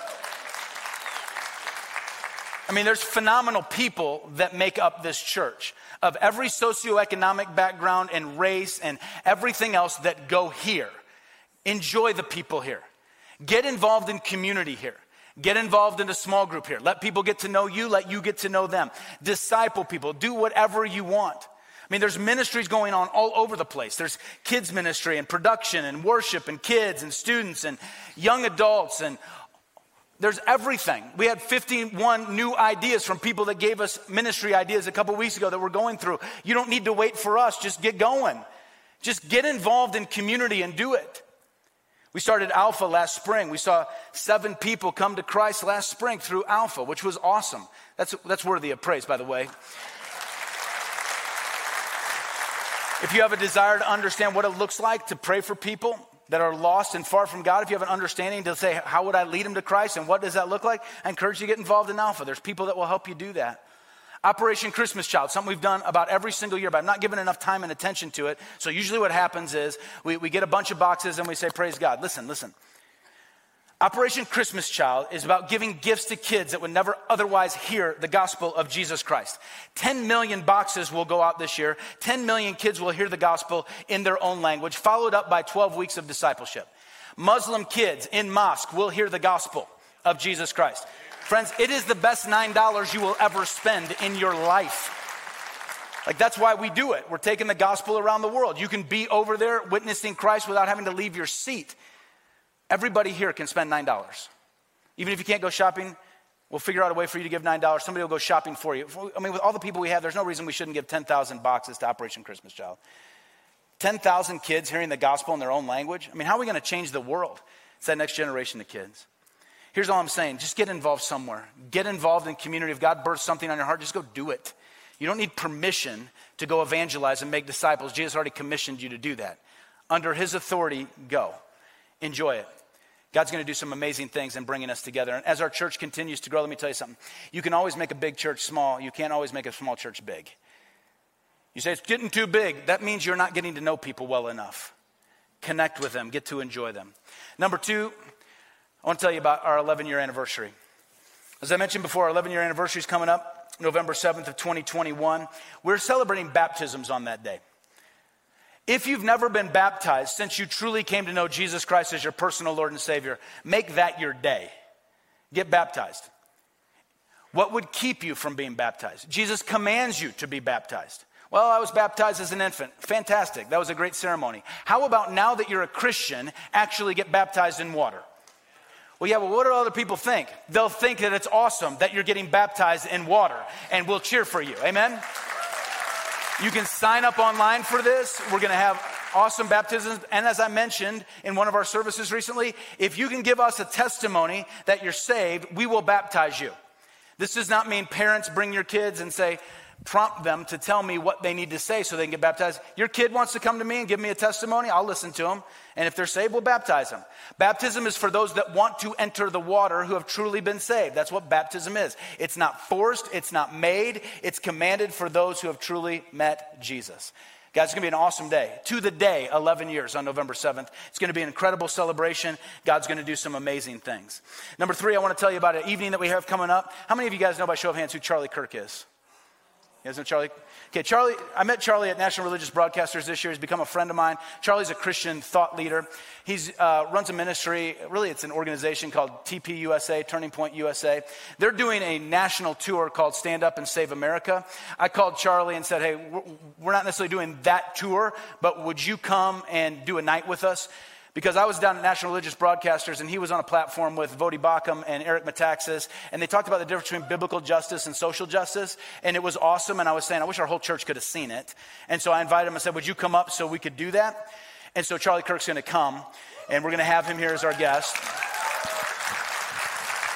I mean, there's phenomenal people that make up this church of every socioeconomic background and race and everything else that go here. Enjoy the people here. Get involved in community here. Get involved in a small group here. Let people get to know you. Let you get to know them. Disciple people. Do whatever you want. I mean, there's ministries going on all over the place. There's kids ministry and production and worship and kids and students and young adults, and there's everything. We had 51 new ideas from people that gave us ministry ideas a couple weeks ago that we're going through. You don't need to wait for us. Just get going. Just get involved in community and do it. We started Alpha last spring. We saw 7 people come to Christ last spring through Alpha, which was awesome. That's worthy of praise, by the way. If you have a desire to understand what it looks like to pray for people that are lost and far from God, if you have an understanding to say, how would I lead them to Christ and what does that look like? I encourage you to get involved in Alpha. There's people that will help you do that. Operation Christmas Child, something we've done about every single year, but I'm not giving enough time and attention to it. So usually what happens is we get a bunch of boxes and we say, praise God. Listen. Operation Christmas Child is about giving gifts to kids that would never otherwise hear the gospel of Jesus Christ. 10 million boxes will go out this year. 10 million kids will hear the gospel in their own language, followed up by 12 weeks of discipleship. Muslim kids in mosque will hear the gospel of Jesus Christ. Friends, it is the best $9 you will ever spend in your life. Like, that's why we do it. We're taking the gospel around the world. You can be over there witnessing Christ without having to leave your seat. Everybody here can spend $9. Even if you can't go shopping, we'll figure out a way for you to give $9. Somebody will go shopping for you. I mean, with all the people we have, there's no reason we shouldn't give 10,000 boxes to Operation Christmas Child. 10,000 kids hearing the gospel in their own language. I mean, how are we going to change the world? It's that next generation of kids. Here's all I'm saying. Just get involved somewhere. Get involved in community. If God births something on your heart, just go do it. You don't need permission to go evangelize and make disciples. Jesus already commissioned you to do that. Under his authority, go. Enjoy it. God's going to do some amazing things in bringing us together. And as our church continues to grow, let me tell you something. You can always make a big church small. You can't always make a small church big. You say, it's getting too big. That means you're not getting to know people well enough. Connect with them. Get to enjoy them. Number 2, I want to tell you about our 11-year anniversary. As I mentioned before, our 11-year anniversary is coming up, November 7th of 2021. We're celebrating baptisms on that day. If you've never been baptized since you truly came to know Jesus Christ as your personal Lord and Savior, make that your day. Get baptized. What would keep you from being baptized? Jesus commands you to be baptized. Well, I was baptized as an infant. Fantastic. That was a great ceremony. How about now that you're a Christian, actually get baptized in water? Well, what do other people think? They'll think that it's awesome that you're getting baptized in water, and we'll cheer for you. Amen? You can sign up online for this. We're going to have awesome baptisms. And as I mentioned in one of our services recently, if you can give us a testimony that you're saved, we will baptize you. This does not mean parents bring your kids and say, prompt them to tell me what they need to say so they can get baptized. Your kid wants to come to me and give me a testimony, I'll listen to them. And if they're saved, we'll baptize them. Baptism is for those that want to enter the water who have truly been saved. That's what baptism is. It's not forced. It's not made. It's commanded for those who have truly met Jesus. Guys, it's going to be an awesome day. To the day, 11 years on November 7th. It's going to be an incredible celebration. God's going to do some amazing things. Number 3, I want to tell you about an evening that we have coming up. How many of you guys know by show of hands who Charlie Kirk is? You guys know Charlie? Okay, Charlie, I met Charlie at National Religious Broadcasters this year. He's become a friend of mine. Charlie's a Christian thought leader. He's runs a ministry. Really, it's an organization called TP USA, Turning Point USA. They're doing a national tour called Stand Up and Save America. I called Charlie and said, hey, we're not necessarily doing that tour, but would you come and do a night with us? Because I was down at National Religious Broadcasters, and he was on a platform with Vodi Bakum and Eric Metaxas, and they talked about the difference between biblical justice and social justice, and it was awesome, and I was saying, I wish our whole church could have seen it. And so I invited him and said, would you come up so we could do that? And so Charlie Kirk's going to come, and we're going to have him here as our guest.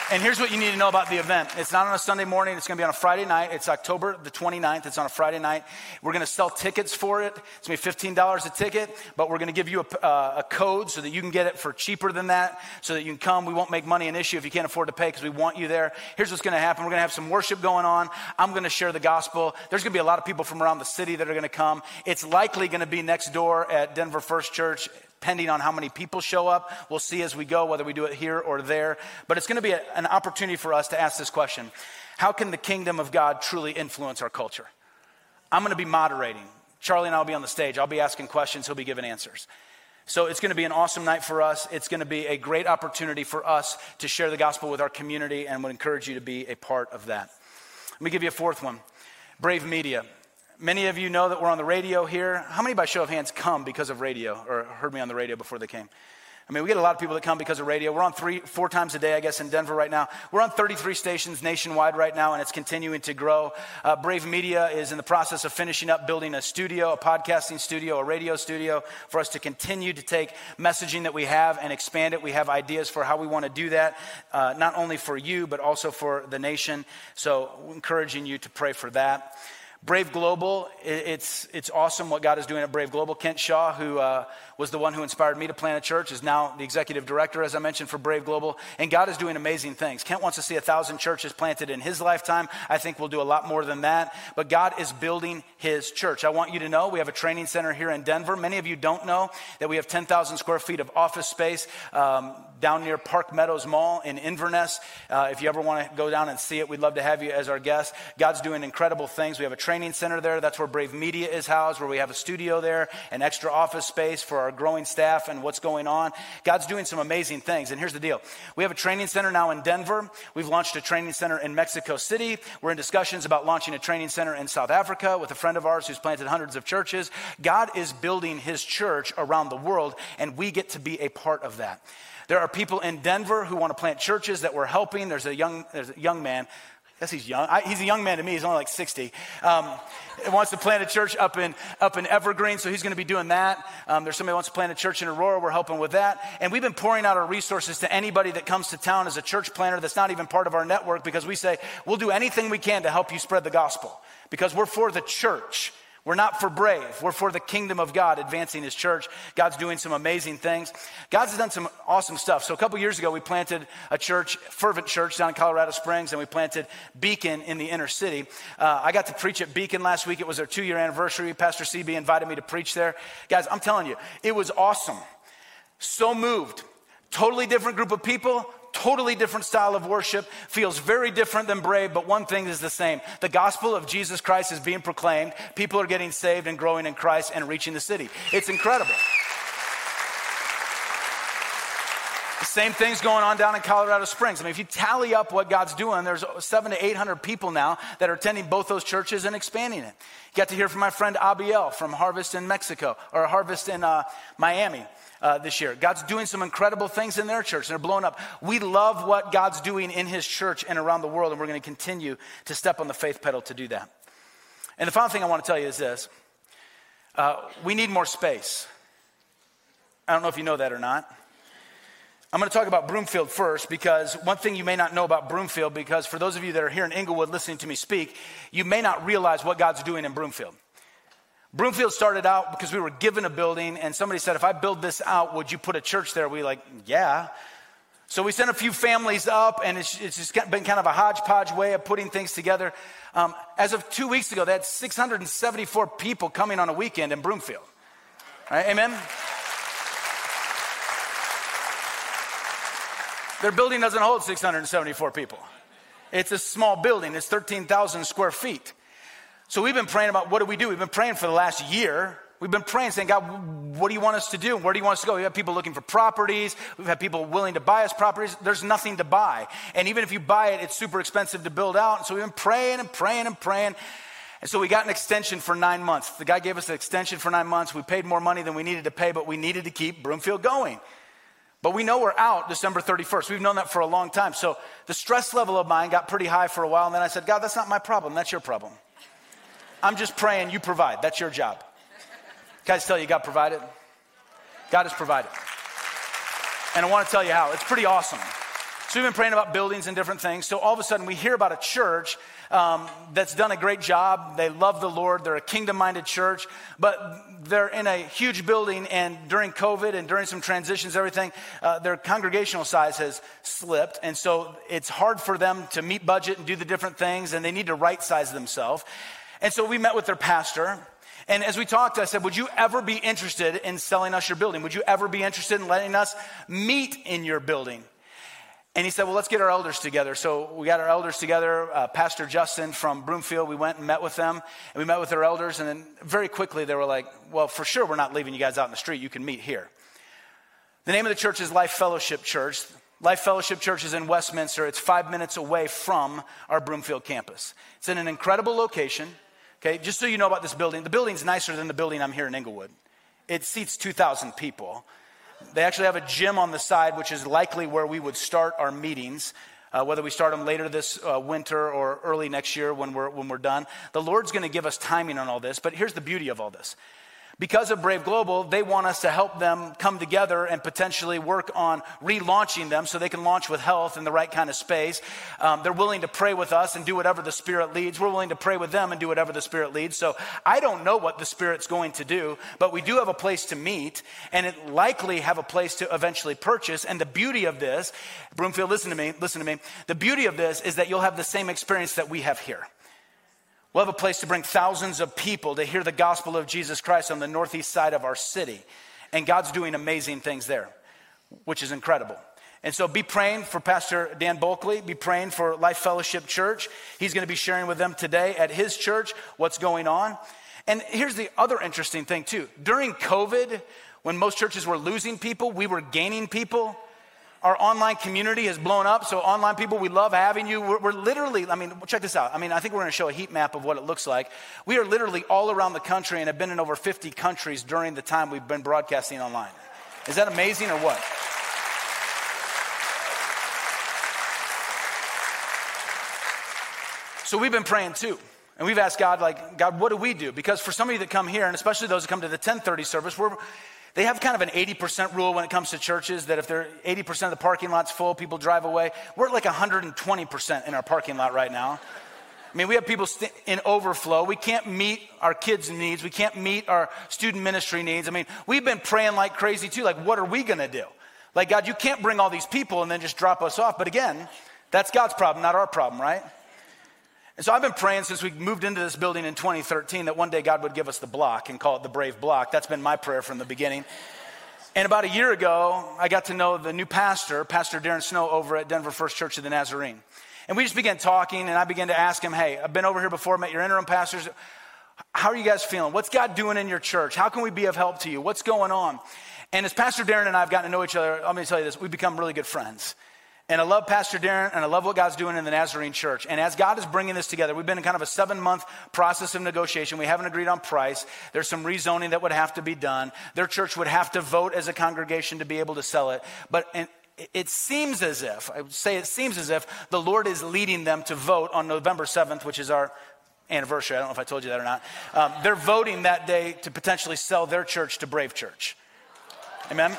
And here's what you need to know about the event. It's not on a Sunday morning. It's going to be on a Friday night. It's October the 29th. It's on a Friday night. We're going to sell tickets for it. It's going to be $15 a ticket, but we're going to give you a code so that you can get it for cheaper than that, so that you can come. We won't make money an issue if you can't afford to pay because we want you there. Here's what's going to happen. We're going to have some worship going on. I'm going to share the gospel. There's going to be a lot of people from around the city that are going to come. It's likely going to be next door at Denver First Church, depending on how many people show up. We'll see as we go whether we do it here or there. But it's going to be an opportunity for us to ask this question. How can the kingdom of God truly influence our culture? I'm going to be moderating. Charlie and I will be on the stage. I'll be asking questions. He'll be giving answers. So it's going to be an awesome night for us. It's going to be a great opportunity for us to share the gospel with our community, and would encourage you to be a part of that. Let me give you a fourth one. Brave Media. Many of you know that we're on the radio here. How many by show of hands come because of radio or heard me on the radio before they came? I mean, we get a lot of people that come because of radio. We're on 3-4 times a day, I guess, in Denver right now. We're on 33 stations nationwide right now, and it's continuing to grow. Brave Media is in the process of finishing up building a studio, a podcasting studio, a radio studio, for us to continue to take messaging that we have and expand it. We have ideas for how we want to do that, not only for you, but also for the nation. So encouraging you to pray for that. Brave Global, it's awesome what God is doing at Brave Global. Kent Shaw, who was the one who inspired me to plant a church, is now the executive director, as I mentioned, for Brave Global. And God is doing amazing things. Kent wants to see 1,000 churches planted in his lifetime. I think we'll do a lot more than that. But God is building his church. I want you to know we have a training center here in Denver. Many of you don't know that we have 10,000 square feet of office space down near Park Meadows Mall in Inverness. If you ever want to go down and see it, we'd love to have you as our guest. God's doing incredible things. We have a training center there. That's where Brave Media is housed, where we have a studio there, an extra office space for our growing staff and what's going on. God's doing some amazing things. And here's the deal. We have a training center now in Denver. We've launched a training center in Mexico City. We're in discussions about launching a training center in South Africa with a friend of ours who's planted hundreds of churches. God is building his church around the world, and we get to be a part of that. There are people in Denver who want to plant churches that we're helping. There's a young man. I guess he's young. He's a young man to me. He's only like 60. Wants to plant a church up in Evergreen, so he's going to be doing that. There's somebody who wants to plant a church in Aurora. We're helping with that. And we've been pouring out our resources to anybody that comes to town as a church planter that's not even part of our network, because we say we'll do anything we can to help you spread the gospel, because we're for the church. We're not for Brave. We're for the kingdom of God, advancing his church. God's doing some amazing things. God's done some awesome stuff. So a couple years ago, we planted a church, Fervent Church, down in Colorado Springs, and we planted Beacon in the inner city. I got to preach at Beacon last week. It was their 2-year anniversary. Pastor CB invited me to preach there. Guys, I'm telling you, it was awesome. So moved. Totally different group of people. Totally different style of worship, feels very different than Brave, but one thing is the same. The gospel of Jesus Christ is being proclaimed. People are getting saved and growing in Christ and reaching the city. It's incredible. The same thing's going on down in Colorado Springs. I mean, if you tally up what God's doing, there's 700 to 800 people now that are attending both those churches and expanding it. You got to hear from my friend Abiel from Harvest in Mexico, or Harvest in Miami. This year. God's doing some incredible things in their church, and they're blowing up. We love what God's doing in his church and around the world, and we're going to continue to step on the faith pedal to do that. And the final thing I want to tell you is this. We need more space. I don't know if you know that or not. I'm going to talk about Broomfield first, because one thing you may not know about Broomfield, because for those of you that are here in Inglewood listening to me speak, you may not realize what God's doing in Broomfield. Broomfield started out because we were given a building, and somebody said, if I build this out, would you put a church there? We like, yeah. So we sent a few families up, and it's just been kind of a hodgepodge way of putting things together. As of 2 weeks ago, they had 674 people coming on a weekend in Broomfield. All right, amen? Their building doesn't hold 674 people. It's a small building. It's 13,000 square feet. So we've been praying about what do we do? We've been praying for the last year. We've been praying, saying, God, what do you want us to do? Where do you want us to go? We have people looking for properties. We've had people willing to buy us properties. There's nothing to buy. And even if you buy it, it's super expensive to build out. And so we've been praying and praying and praying. And so we got an extension for 9 months. The guy gave us an extension for 9 months. We paid more money than we needed to pay, but we needed to keep Broomfield going. But we know we're out December 31st. We've known that for a long time. So the stress level of mine got pretty high for a while. And then I said, God, that's not my problem. That's your problem. I'm just praying you provide. That's your job. Guys, tell you God provided. God has provided. And I want to tell you how. It's pretty awesome. So we've been praying about buildings and different things. So all of a sudden we hear about a church that's done a great job. They love the Lord. They're a kingdom-minded church, but they're in a huge building, and during COVID and during some transitions, everything, their congregational size has slipped, and so it's hard for them to meet budget and do the different things, and they need to right-size themselves. And so we met with their pastor, and as we talked, I said, would you ever be interested in selling us your building? Would you ever be interested in letting us meet in your building? And he said, well, let's get our elders together. So we got our elders together, Pastor Justin from Broomfield. We went and met with them, and we met with their elders. And then very quickly they were like, well, for sure, we're not leaving you guys out in the street. You can meet here. The name of the church is Life Fellowship Church. Life Fellowship Church is in Westminster. It's 5 minutes away from our Broomfield campus. It's in an incredible location. Okay, just so you know about this building, the building's nicer than the building I'm here in Inglewood. It seats 2,000 people. They actually have a gym on the side, which is likely where we would start our meetings, whether we start them later this winter or early next year when we're done. The Lord's going to give us timing on all this, but here's the beauty of all this. Because of Brave Global, they want us to help them come together and potentially work on relaunching them so they can launch with health in the right kind of space. They're willing to pray with us and do whatever the Spirit leads. We're willing to pray with them and do whatever the Spirit leads. So I don't know what the Spirit's going to do, but we do have a place to meet, and it likely have a place to eventually purchase. And the beauty of this, Broomfield, listen to me. The beauty of this is that you'll have the same experience that we have here. We'll have a place to bring thousands of people to hear the gospel of Jesus Christ on the northeast side of our city. And God's doing amazing things there, which is incredible. And so be praying for Pastor Dan Bulkley. Be praying for Life Fellowship Church. He's going to be sharing with them today at his church what's going on. And here's the other interesting thing too. During COVID, when most churches were losing people, we were gaining people. Our online community has blown up. So online people, we love having you. We're literally, check this out. I think we're going to show a heat map of what it looks like. We are literally all around the country and have been in over 50 countries during the time we've been broadcasting online. Is that amazing or what? So we've been praying too. And we've asked God, God, what do we do? Because for some of you that come here, and especially those that come to the 10:30 service, they have kind of an 80% rule when it comes to churches, that if they're 80% of the parking lot's full, people drive away. We're at like 120% in our parking lot right now. We have people in overflow. We can't meet our kids' needs. We can't meet our student ministry needs. We've been praying like crazy too. What are we going to do? God, you can't bring all these people and then just drop us off. But again, that's God's problem, not our problem, right? And so I've been praying since we moved into this building in 2013 that one day God would give us the block and call it the Brave Block. That's been my prayer from the beginning. And about a year ago, I got to know the new pastor, Pastor Darren Snow, over at Denver First Church of the Nazarene. And we just began talking, and I began to ask him, hey, I've been over here before, met your interim pastors. How are you guys feeling? What's God doing in your church? How can we be of help to you? What's going on? And as Pastor Darren and I have gotten to know each other, let me tell you this, we've become really good friends. And I love Pastor Darren, and I love what God's doing in the Nazarene church. And as God is bringing this together, we've been in kind of a 7-month process of negotiation. We haven't agreed on price. There's some rezoning that would have to be done. Their church would have to vote as a congregation to be able to sell it. But it seems as if, I would say it seems as if the Lord is leading them to vote on November 7th, which is our anniversary. I don't know if I told you that or not. They're voting that day to potentially sell their church to Brave Church. Amen?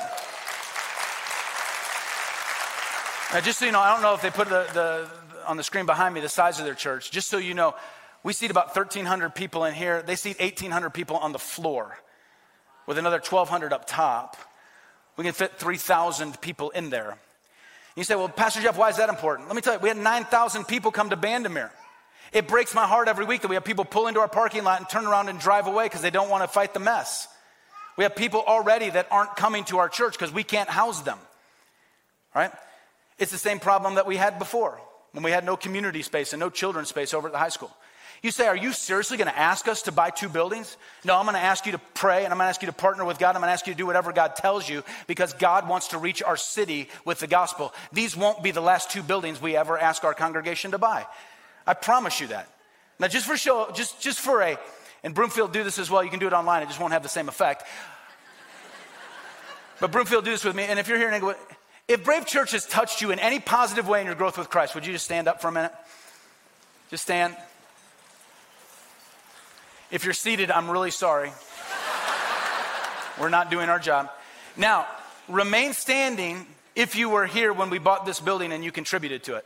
Now, just so you know, I don't know if they put on the screen behind me the size of their church. Just so you know, we seat about 1,300 people in here. They seat 1,800 people on the floor with another 1,200 up top. We can fit 3,000 people in there. You say, well, Pastor Jeff, why is that important? Let me tell you, we had 9,000 people come to Bandimere. It breaks my heart every week that we have people pull into our parking lot and turn around and drive away because they don't want to fight the mess. We have people already that aren't coming to our church because we can't house them, right? It's the same problem that we had before when we had no community space and no children's space over at the high school. You say, are you seriously going to ask us to buy 2 buildings? No, I'm going to ask you to pray, and I'm going to ask you to partner with God. I'm going to ask you to do whatever God tells you because God wants to reach our city with the gospel. These won't be the last 2 buildings we ever ask our congregation to buy. I promise you that. Now, just for show, just for and Broomfield do this as well. You can do it online. It just won't have the same effect. But Broomfield do this with me, and if you're here in England, if Brave Church has touched you in any positive way in your growth with Christ, would you just stand up for a minute? Just stand. If you're seated, I'm really sorry. We're not doing our job. Now, remain standing if you were here when we bought this building and you contributed to it?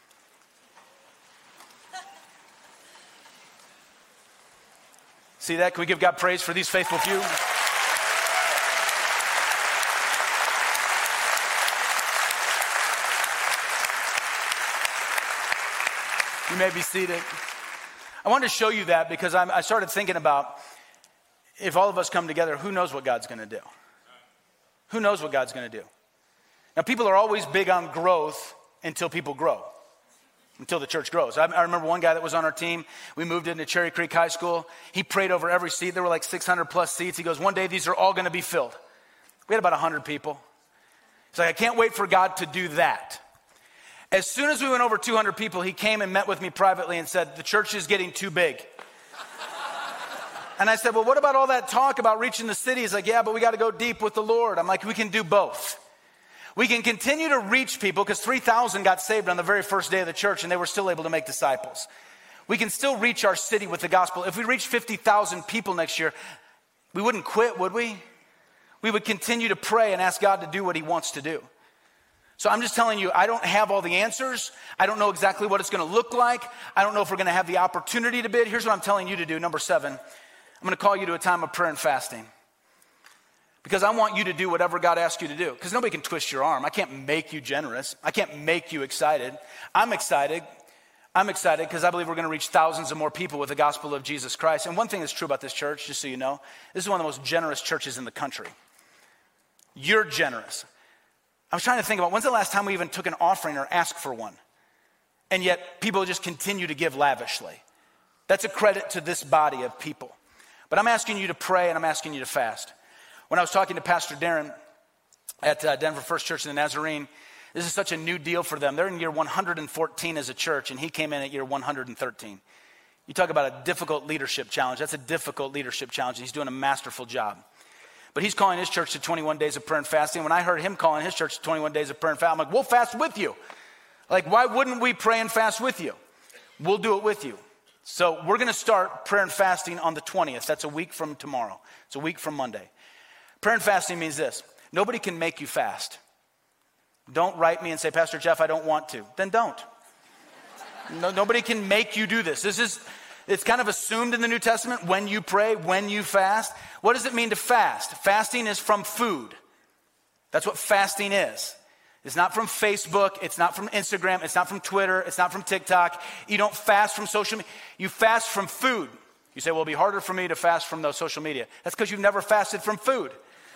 See that? Can we give God praise for these faithful few? You may be seated. I wanted to show you that because I started thinking about if all of us come together, who knows what God's going to do? Who knows what God's going to do? Now, people are always big on growth until people grow, until the church grows. I remember one guy that was on our team. We moved into Cherry Creek High School. He prayed over every seat. There were like 600 plus seats. He goes, one day these are all going to be filled. We had about 100 people. He's like, I can't wait for God to do that. As soon as we went over 200 people, he came and met with me privately and said, the church is getting too big. And I said, well, what about all that talk about reaching the city? He's like, yeah, but we got to go deep with the Lord. I'm like, we can do both. We can continue to reach people because 3,000 got saved on the very first day of the church and they were still able to make disciples. We can still reach our city with the gospel. If we reach 50,000 people next year, we wouldn't quit, would we? We would continue to pray and ask God to do what he wants to do. So I'm just telling you, I don't have all the answers. I don't know exactly what it's going to look like. I don't know if we're going to have the opportunity to bid. Here's what I'm telling you to do. Number 7, I'm going to call you to a time of prayer and fasting. Because I want you to do whatever God asks you to do. Because nobody can twist your arm. I can't make you generous. I can't make you excited. I'm excited. I'm excited because I believe we're going to reach thousands of more people with the gospel of Jesus Christ. And one thing that's true about this church, just so you know, this is one of the most generous churches in the country. You're generous. I was trying to think about when's the last time we even took an offering or asked for one? And yet people just continue to give lavishly. That's a credit to this body of people. But I'm asking you to pray and I'm asking you to fast. When I was talking to Pastor Darren at Denver First Church in the Nazarene, this is such a new deal for them. They're in year 114 as a church and he came in at year 113. You talk about a difficult leadership challenge. That's a difficult leadership challenge and he's doing a masterful job. But he's calling his church to 21 days of prayer and fasting. When I heard him calling his church to 21 days of prayer and fasting, I'm like, we'll fast with you. Like, why wouldn't we pray and fast with you? We'll do it with you. So we're going to start prayer and fasting on the 20th. That's a week from tomorrow. It's a week from Monday. Prayer and fasting means this. Nobody can make you fast. Don't write me and say, Pastor Jeff, I don't want to. Then don't. Nobody can make you do this. It's kind of assumed in the New Testament when you pray, when you fast. What does it mean to fast? Fasting is from food. That's what fasting is. It's not from Facebook. It's not from Instagram. It's not from Twitter. It's not from TikTok. You don't fast from social media. You fast from food. You say, well, it'll be harder for me to fast from those social media. That's because you've never fasted from food.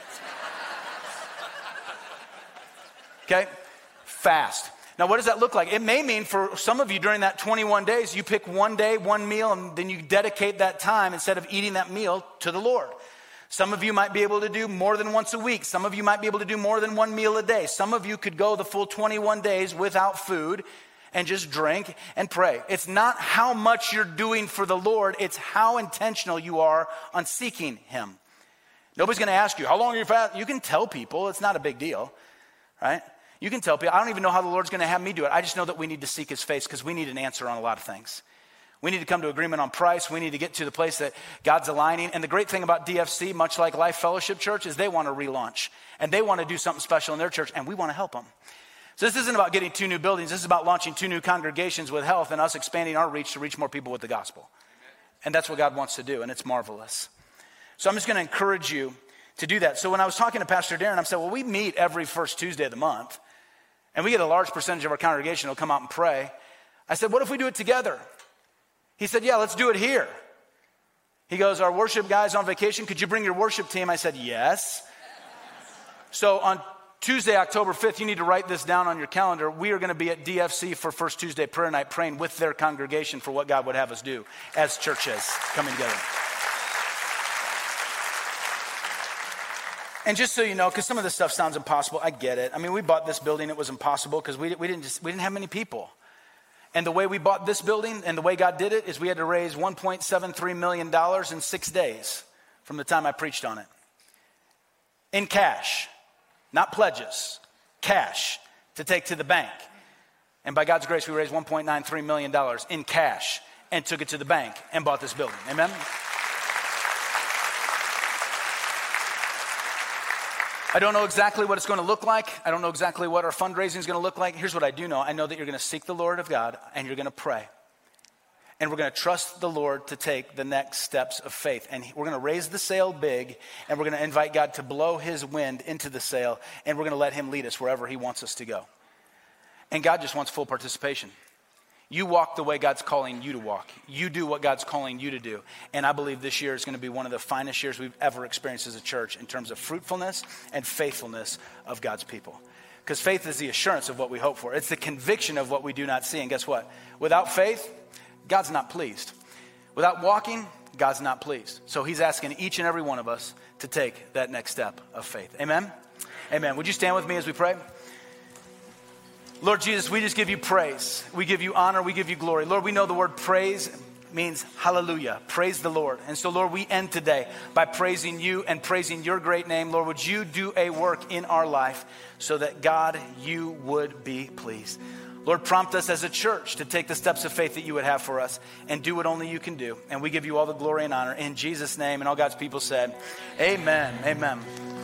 Okay? Fast. Now, what does that look like? It may mean for some of you during that 21 days, you pick one day, one meal, and then you dedicate that time instead of eating that meal to the Lord. Some of you might be able to do more than once a week. Some of you might be able to do more than one meal a day. Some of you could go the full 21 days without food and just drink and pray. It's not how much you're doing for the Lord. It's how intentional you are on seeking him. Nobody's going to ask you, how long are you fasting? You can tell people. It's not a big deal, right? You can tell people. I don't even know how the Lord's going to have me do it. I just know that we need to seek his face because we need an answer on a lot of things. We need to come to agreement on price. We need to get to the place that God's aligning. And the great thing about DFC, much like Life Fellowship Church, is they want to relaunch. And they want to do something special in their church, and we want to help them. So this isn't about getting 2 new buildings. This is about launching 2 new congregations with health and us expanding our reach to reach more people with the gospel. And that's what God wants to do, and it's marvelous. So I'm just going to encourage you to do that. So when I was talking to Pastor Darren, I said, well, we meet every first Tuesday of the month. And we get a large percentage of our congregation who'll come out and pray. I said, what if we do it together? He said, yeah, let's do it here. He goes, our worship guy's on vacation. Could you bring your worship team? I said, yes. So on Tuesday, October 5th, you need to write this down on your calendar. We are going to be at DFC for First Tuesday Prayer Night, praying with their congregation for what God would have us do as churches coming together. And just so you know, because some of this stuff sounds impossible, I get it. I mean, we bought this building, it was impossible because we didn't have many people. And the way we bought this building and the way God did it is we had to raise $1.73 million in 6 days from the time I preached on it. In cash, not pledges, cash to take to the bank. And by God's grace, we raised $1.93 million in cash and took it to the bank and bought this building. Amen? I don't know exactly what it's going to look like. I don't know exactly what our fundraising is going to look like. Here's what I do know. I know that you're going to seek the Lord of God and you're going to pray. And we're going to trust the Lord to take the next steps of faith. And we're going to raise the sail big, and we're going to invite God to blow his wind into the sail, and we're going to let him lead us wherever he wants us to go. And God just wants full participation. You walk the way God's calling you to walk. You do what God's calling you to do. And I believe this year is going to be one of the finest years we've ever experienced as a church in terms of fruitfulness and faithfulness of God's people. Because faith is the assurance of what we hope for. It's the conviction of what we do not see. And guess what? Without faith, God's not pleased. Without walking, God's not pleased. So he's asking each and every one of us to take that next step of faith. Amen? Amen. Would you stand with me as we pray? Lord Jesus, we just give you praise. We give you honor. We give you glory. Lord, we know the word praise means hallelujah. Praise the Lord. And so, Lord, we end today by praising you and praising your great name. Lord, would you do a work in our life so that, God, you would be pleased. Lord, prompt us as a church to take the steps of faith that you would have for us and do what only you can do. And we give you all the glory and honor in Jesus' name. And all God's people said, amen. Amen.